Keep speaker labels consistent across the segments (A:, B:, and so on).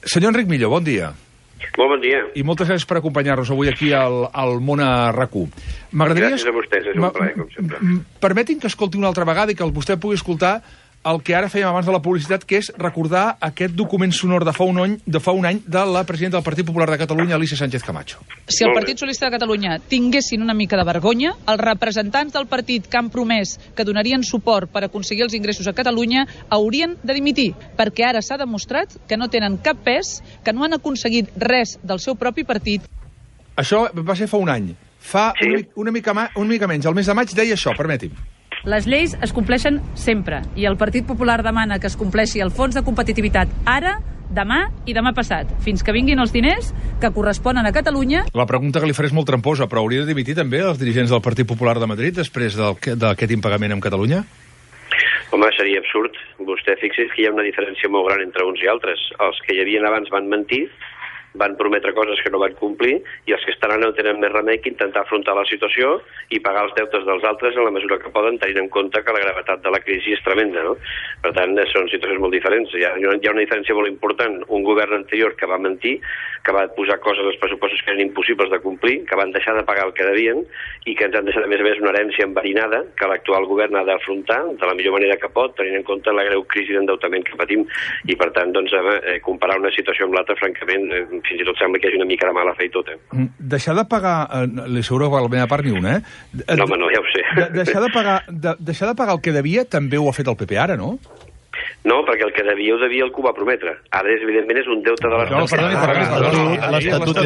A: Senyor Enric Millo, bon dia.
B: Molt bon dia.
A: I moltes gràcies per acompanyar-nos avui aquí al Món a RAC1.
B: Gràcies a vostès, és un plaer, com sempre.
A: Permetin que escolti una altra vegada i que vostè pugui escoltar el que ara fèiem abans de la publicitat, que és recordar aquest document sonor de fa un any de la presidenta del Partit Popular de Catalunya, Alícia Sánchez Camacho.
C: Si el Partit Socialista de Catalunya tinguessin una mica de vergonya, els representants del partit que han promès que donarien suport per aconseguir els ingressos a Catalunya haurien de dimitir, perquè ara s'ha demostrat que no tenen cap pes, que no han aconseguit res del seu propi partit.
A: Això va ser fa un any. Fa una mica menys. El mes de maig deia això, permeti'm.
D: Les lleis es compleixen sempre i el Partit Popular demana que es compleixi el fons de competitivitat ara, demà i demà passat, fins que vinguin els diners que corresponen a Catalunya.
A: La pregunta que li faré és molt tramposa, però hauria de dimitir també els dirigents del Partit Popular de Madrid després d'aquest impagament amb Catalunya?
B: Home, seria absurd. Vostè fixi's que hi ha una diferència molt gran entre uns i altres. Els que hi havien abans van mentir, van prometre coses que no van complir, i els que estan ara no tenen més remei que intentar afrontar la situació i pagar els deutes dels altres en la mesura que poden, tenint en compte que la gravetat de la crisi és tremenda, no? Per tant, són situacions molt diferents. Hi ha una diferència molt important. Un govern anterior que va mentir, que va posar coses als pressupostos que eren impossibles de complir, que van deixar de pagar el que devien i que ens han deixat, a més una herència enverinada que l'actual govern ha d'afrontar de la millor manera que pot, tenint en compte la greu crisi d'endeutament que patim. I, per tant, doncs, comparar una situació amb l'altra, francament, fins i tot sembla que hi hagi una mica de mala fe i tot,
A: Deixar de pagar, li asseguro que per la meva part ni una,
B: No, home, no, ja ho sé.
A: Deixar de pagar el que devia també ho ha fet el PP ara, no?
B: No, perquè el que devia ho devia el que ho va prometre. Ara, evidentment, és un deute de l'Estat.
E: L'Estatut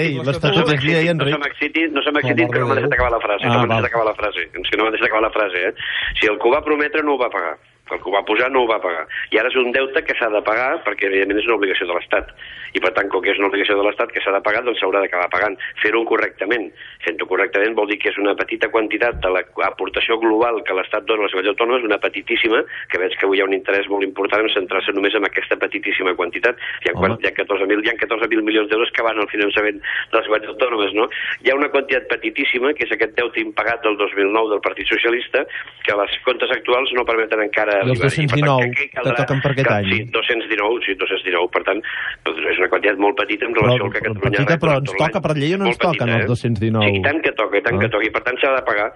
E: és llei, Enric.
B: No se m'excitin que no m'ha deixat acabar la frase. És que no m'ha deixat acabar la frase, Si el que ho va prometre no ho va pagar. El que ho va posar no ho va pagar. I ara és un deute que s'ha de pagar perquè, evidentment, és una obligació de l'Estat. I, per tant, com que és una obligació de l'Estat que s'ha de pagar, doncs s'haurà d'acabar pagant. Fer-ho correctament. Fent-ho correctament vol dir que és una petita quantitat de l'aportació global que l'Estat dona a les comunitats autònomes, una petitíssima, que veig que avui hi ha un interès molt important en centrar-se només en aquesta petitíssima quantitat. Hi ha 14.000 milions d'euros que van al finançament de les comunitats autònomes, no? Hi ha una quantitat petitíssima, que és aquest deute impagat del 2009 del Partit Socialista, que les comptes actuals no permeten encara...
E: I els 219 que toquen per aquest any.
B: Sí, 219, per tant, és una quantitat molt petita en relació al que Catalunya...
E: Però ens toca per llei o no ens toquen els 219?
B: Sí, i tant que toca, i per tant s'ha de pagar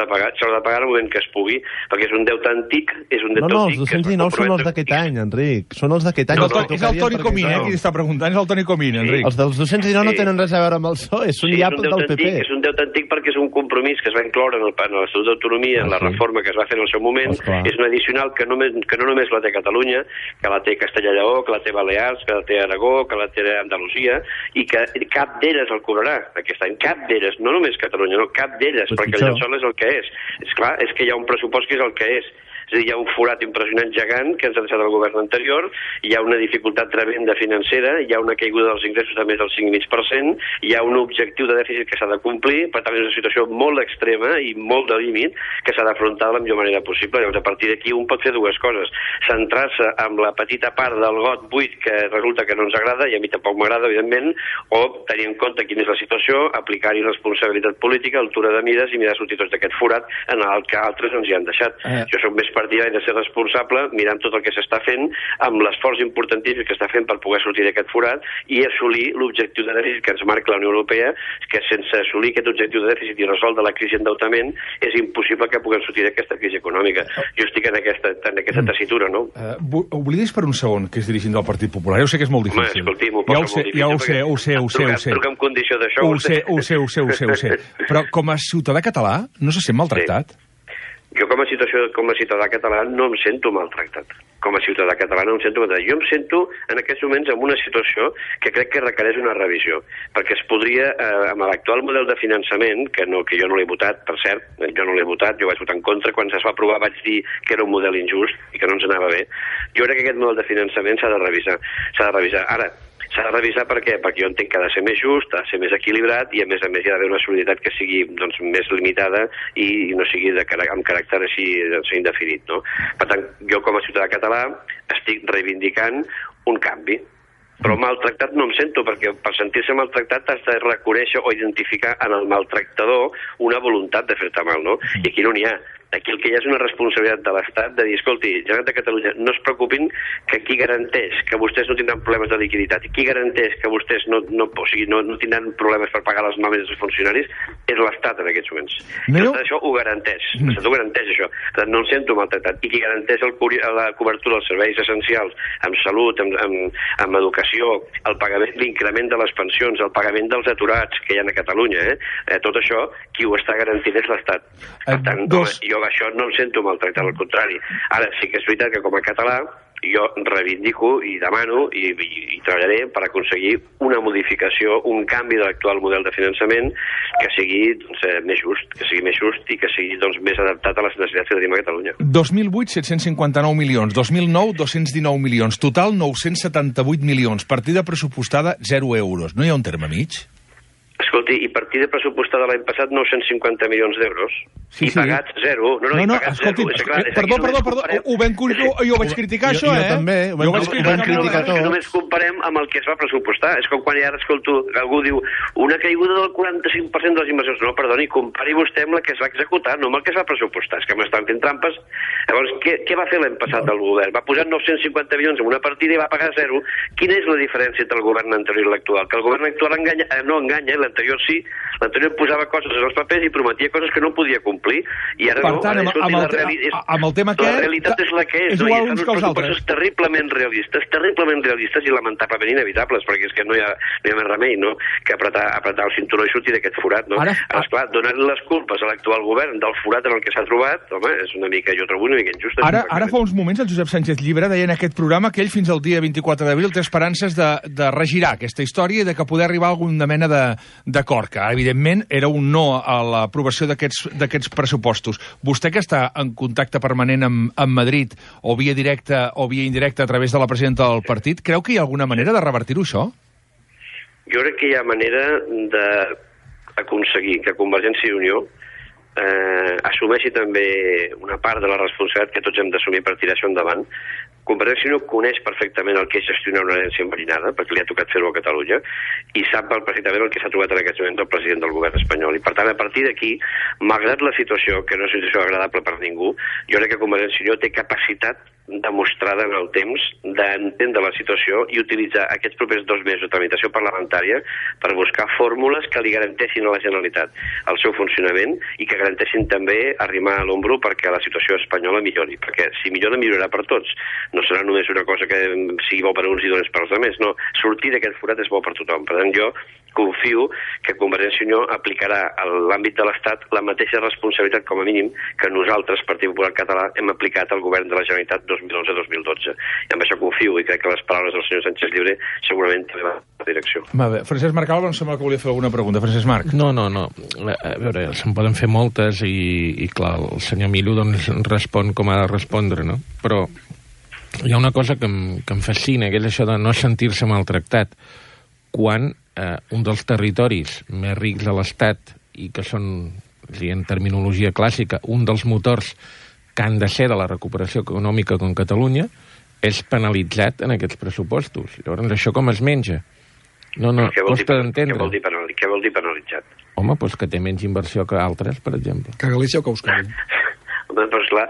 B: en el moment que es pugui, perquè és un deute antic,
E: No, els 219 són els d'aquest any, Enric, són els d'aquest any.
A: És el Toni Comín, qui està preguntant, és el Toni Comín, Enric.
E: Els dels 219 no tenen res a veure amb el PSOE, són ja del PP.
B: És un deute antic perquè és un compromís que es va incloure en l'Estatut d'Autonomia, en la reforma que es va fer en el seu moment, és un addicional que no només la té Catalunya, que la té Castella i Lleó, que la té Balears, que la té Aragó, que la té Andalusia, i que cap d'elles el cobrarà aquest any. Cap d'elles, no només Catalunya, no, cap d'elles, perquè el llençol és el que és. És clar, és que hi ha un pressupost que és el que és. És a dir, hi ha un forat impressionant gegant que ens ha deixat el govern anterior, hi ha una dificultat tremenda financera, hi ha una caiguda dels ingressos de més del 5,5%, hi ha un objectiu de dèficit que s'ha de complir, per tant és una situació molt extrema i molt de límit que s'ha d'afrontar de la millor manera possible. Llavors, a partir d'aquí un pot fer dues coses: centrar-se en la petita part del got buit que resulta que no ens agrada, i a mi tampoc m'agrada, evidentment, o tenir en compte quina és la situació, aplicar-hi responsabilitat política, altura de mides, i mirar sortir tots d'aquest forat en el que altres ens hi han deixat. Jo soc més partidari de ser responsable, mirant tot el que s'està fent, amb l'esforç importantíssim que està fent per poder sortir d'aquest forat i assolir l'objectiu de dèficit que ens marca la Unió Europea, que sense assolir aquest objectiu de dèficit i resoldre la crisi d'endeutament és impossible que puguem sortir d'aquesta crisi econòmica. Jo estic en aquesta tessitura, no?
A: Oblidis per un segon que és dirigent del Partit Popular. Jo sé que és molt difícil.
B: Escolti, m'ho posa molt difícil.
A: Ja ho sé.
B: Truca en condició d'això.
A: Ho sé. Però com a ciutadà català no se sent maltractat?
B: Jo com a ciutadà català no em sento maltractat. Com a ciutadà català no em sento maltractat. Jo em sento en aquests moments en una situació que crec que requereix una revisió, perquè es podria, amb l'actual model de finançament, que jo no l'he votat, per cert, jo vaig votar en contra, quan es va aprovar vaig dir que era un model injust i que no ens anava bé. Jo crec que aquest model de finançament s'ha de revisar. Ara, s'ha de revisar per què? Perquè jo entenc que ha de ser més just, ha de ser més equilibrat i a més hi ha d'haver una solidaritat que sigui més limitada i no sigui amb caràcter així indefinit, no? Per tant, jo com a ciutadà català estic reivindicant un canvi. Però maltractat no em sento, perquè per sentir-se maltractat has de reconèixer o identificar en el maltractador una voluntat de fer-te mal, no? I aquí no n'hi ha. Aquí el que hi ha és una responsabilitat de l'Estat de dir, escolti, Generalitat de Catalunya, no es preocupin que qui garanteix que vostès no tindran problemes de liquiditat, qui garanteix que vostès no tindran problemes per pagar les nòmines dels funcionaris, és l'Estat en aquests moments. Tot això ho garanteix. L'Estat ho garanteix, això. No em sento maltractat. I qui garanteix la cobertura dels serveis essencials, amb salut, amb educació, el pagament, l'increment de les pensions, el pagament dels aturats que hi ha a Catalunya, tot això, qui ho està garantint és l'Estat. Per tant, jo això no em sento maltractat, al contrari. Ara, sí que és veritat que com a català jo reivindico i demano i treballaré per aconseguir una modificació, un canvi de l'actual model de finançament que sigui més just i que sigui més adaptat a les necessitats que tenim a Catalunya.
A: 2008, 759 milions. 2009, 219 milions. Total, 978 milions. Partida pressupostada, 0 euros. No hi ha un terme mig?
B: Escolti, i partida pressupostada l'any passat 950 milions d'euros. I pagats 0.
A: No, escolti, perdó, jo vaig criticar això,
E: Jo també, ho vaig criticar tot.
B: Només comparem amb el que es va pressupostar. És com quan ara escolto, algú diu, una caiguda del 45% de les inversions. No, perdoni, compari vostè amb la que es va executar, no amb el que es va pressupostar. És que m'estan fent trampes. Llavors, què va fer l'any passat el govern? Va posar 950 milions en una partida i va pagar 0. Quina és la diferència entre el govern anterior i l'actual? Que el govern actual no enganya, l'anterior sí, l'anterior posava coses en els papers i prometia coses que no podia complir, i ara no.
A: Amb el tema aquest...
B: La realitat és la que és, no? I estan uns pressupostos terriblement realistes i lamentablement inevitables, perquè és que no hi ha més remei, no?, que apretar el cinturó i sortir d'aquest forat, no? Ara, esclar, donar-li les culpes a l'actual govern del forat en el que s'ha trobat, home, és una mica, jo trobo una mica injust.
A: Ara fa uns moments el Josep Sánchez Llibre deia en aquest programa que ell fins al dia 24 d'abril té esperances de regirar aquesta història i de que poder arribar a alguna mena d'acord, que evidentment era un no a l'aprovació d'aquests pressupostos. Vostè, que està en contacte permanent amb Madrid, o via directa o via indirecta a través de la presidenta del partit, creu que hi ha alguna manera de revertir-ho, això?
B: Jo crec que hi ha manera d'aconseguir que Convergència i Unió assumeixi també una part de la responsabilitat que tots hem d'assumir per tirar això endavant. Convergència i Unió coneix perfectament el que és gestionar una herència enverinada, perquè li ha tocat fer-ho a Catalunya, i sap perfectament el que s'ha trobat en aquest moment el president del govern espanyol. I per tant, a partir d'aquí, malgrat la situació, que no és una situació agradable per ningú, jo crec que Convergència i Unió té capacitat demostrada en el temps d'entendre la situació i utilitzar aquests propers 2 mesos de tramitació parlamentària per buscar fórmules que li garanteixin a la Generalitat el seu funcionament i que garanteixin també arrimar a l'ombro perquè la situació espanyola millori, perquè si millora, millorarà per tots. No serà només una cosa que sigui bo per uns i dolents per als altres, no. Sortir d'aquest forat és bo per tothom. Per tant, jo confio que Convergència i Unió aplicarà a l'àmbit de l'Estat la mateixa responsabilitat, com a mínim, que nosaltres, Partit Popular Català, hem aplicat al govern de la Generalitat 2011-2012. I amb això confio i crec que les paraules del senyor Sánchez Llibre segurament també van en la direcció.
A: Va bé. Francesc Marc Alba, em sembla que volia fer alguna pregunta. Francesc Marc.
F: No. A veure, se'n poden fer moltes i clar, el senyor Millo doncs respon com ha de respondre, no? Però hi ha una cosa que em fascina, que és això de no sentir-se maltractat. Quan un dels territoris més rics de l'Estat i que són, en terminologia clàssica, un dels motors que han de ser de la recuperació econòmica com Catalunya, és penalitzat en aquests pressupostos. Llavors, això com es menja? No, costa d'entendre.
B: Què vol dir penalitzat?
F: Home, doncs que té menys inversió que altres, per exemple.
A: Que Galícia o que Euskadi?
B: Però esclar,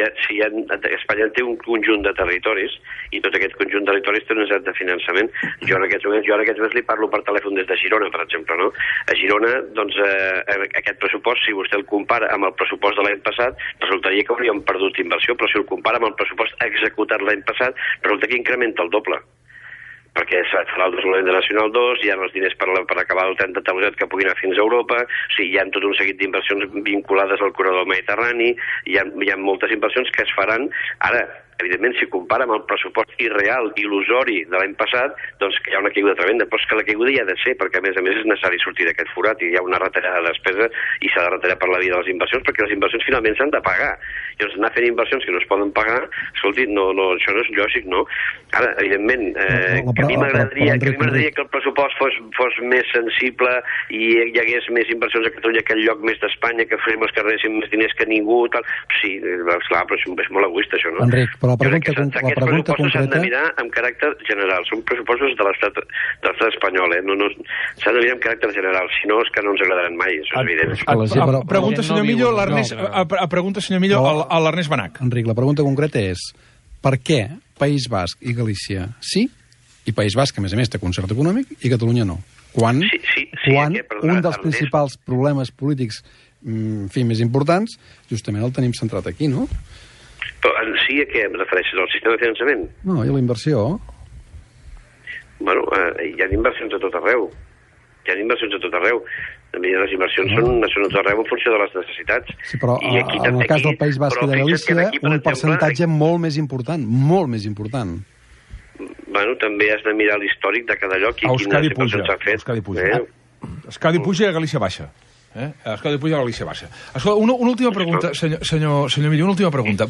B: Espanya té un conjunt de territoris i tot aquest conjunt de territoris té una necessitat de finançament. Jo en aquests moments li parlo per telèfon des de Girona, per exemple, no? A Girona, doncs, aquest pressupost, si vostè el compara amb el pressupost de l'any passat, resultaria que hauríem perdut inversió, però si el compara amb el pressupost executat l'any passat, resulta que incrementa el doble. Perquè es farà el desenvolupament de Nacional 2, hi ha els diners per acabar el tren de velocitat que pugui anar fins a Europa, o sigui, hi ha tot un seguit d'inversions vinculades al corredor mediterrani, hi ha moltes inversions que es faran. Ara, evidentment, si compara amb el pressupost irreal, il·lusori de l'any passat, doncs que hi ha una caiguda tremenda, però és que la caiguda hi ha de ser, perquè a més és necessari sortir d'aquest forat i hi ha una retallada de despesa i s'ha de retallar per la via de les inversions, perquè les inversions finalment s'han de pagar. Llavors, anar fent inversions que no es poden pagar, escolti, no, això no és lògic, no? Ara, evidentment, que a mi m'agradaria que el pressupost fos més sensible i hi hagués més inversions a Catalunya que el lloc més d'Espanya, que farem els que rebessin més diners que ningú, tal. Sí, esclar, però és molt egoista, això, no?
G: Enric, Però la pregunta
B: aquests pressupostos s'han de mirar amb caràcter general. Són pressupostos de l'estat espanyol, no s'han de mirar amb caràcter general. Si no, és que no ens agradaran mai, això és evident.
A: Pregunta, senyor Millo, a l'Ernest Benach.
G: Enric, la pregunta concreta és per què País Basc i Galícia sí, i País Basc, a més té concert econòmic, i Catalunya no? Quan un dels principals problemes polítics més importants, justament el tenim centrat aquí, no?
B: Però sí a què em refereixes? Al sistema de finançament?
G: No, i a la inversió.
B: Bueno, hi ha inversions a tot arreu. Les inversions són a tot arreu en funció de les necessitats.
G: Sí, però en el cas del País Basc i de Galícia, un percentatge molt més important.
B: Bueno, també has de mirar l'històric de cada lloc i quines inversions s'han fet.
A: Euskadi puja i Galícia baixa. Euskadi puja i Galícia baixa. Escolta, una última pregunta, senyor Millo, una última pregunta.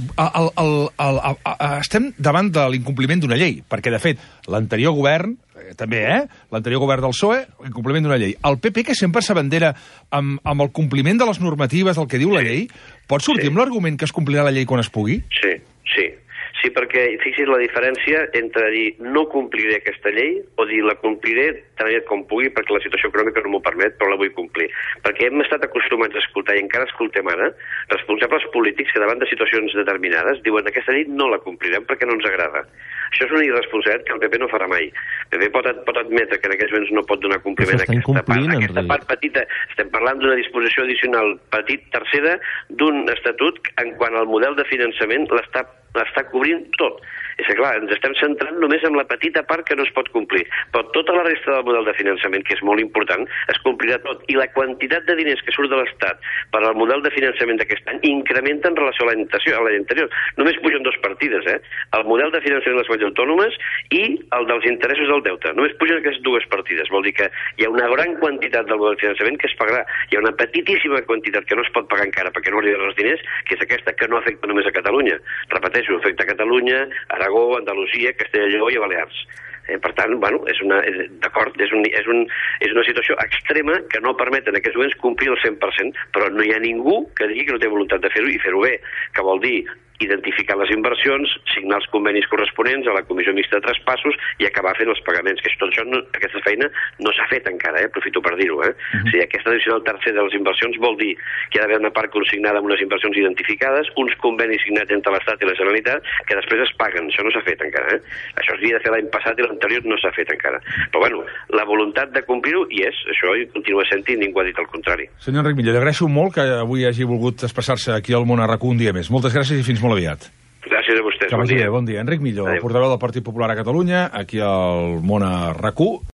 A: Estem davant de l'incompliment d'una llei, perquè, de fet, l'anterior govern, també, l'anterior govern del PSOE, incompliment d'una llei. El PP, que sempre s'abandera amb el compliment de les normatives del que diu la llei, pot sortir amb l'argument que es complirà la llei quan es pugui?
B: Sí, perquè fixi's la diferència entre dir no compliré aquesta llei o dir la compliré tan aviat com pugui perquè la situació econòmica no m'ho permet, però la vull complir. Perquè hem estat acostumats a escoltar, i encara escoltem ara, responsables polítics que davant de situacions determinades diuen aquesta llei no la complirem perquè no ens agrada. Això és una irresponsabilitat que el PP no farà mai. El PP pot admetre que en aquests moments no pot donar compliment a aquesta part petita. Estem parlant d'una disposició addicional tercera d'un estatut en quant al model de finançament l'està cobrint tot. És que, clar, ens estem centrant només en la petita part que no es pot complir, però tota la resta del model de finançament, que és molt important, es complirà tot. I la quantitat de diners que surt de l'Estat per al model de finançament d'aquest any incrementa en relació a l'any anterior. Només pugen dues partides, el model de finançament de les comunitats autònomes i el dels interessos del deute. Només pugen aquestes dues partides. Vol dir que hi ha una gran quantitat del model de finançament que es pagarà. Hi ha una petitíssima quantitat que no es pot pagar encara perquè no arriben els diners, que és aquesta, que no afecta només a Catalunya. Repeteixo, afecta a Catalunya, Aragó, Andalusia, Castella i Lleó i Balears. Per tant, bueno, és una situació extrema que no permet en aquests moments complir el 100%, però no hi ha ningú que digui que no té voluntat de fer-ho i fer-ho bé, que vol dir identificar les inversions, signar els convenis corresponents a la comissió mixta de traspassos i acabar fent els pagaments, que tot això, aquesta feina no s'ha fet encara, aprofito per dir-ho. O sigui, aquesta addicional tercera de les inversions vol dir que hi ha d'haver una part consignada amb unes inversions identificades, uns convenis signats entre l'Estat i la Generalitat, que després es paguen. Això no s'ha fet encara. Això s'havia de fer l'any passat i l'anterior no s'ha fet encara. Però, bueno, la voluntat de complir-ho hi és, això hi continua sent i ningú ha dit el contrari.
A: Senyor Enric Millo, li agraeixo molt que avui hagi volgut expressar-se aquí al Món a RAC1 un dia més. Moltes gràcies i fins molt aviat.
B: Gràcies a vostès.
A: Que vagi bé, bon dia. Enric Millo, portaveu del Partit Popular a Catalunya, aquí al Món a RAC1.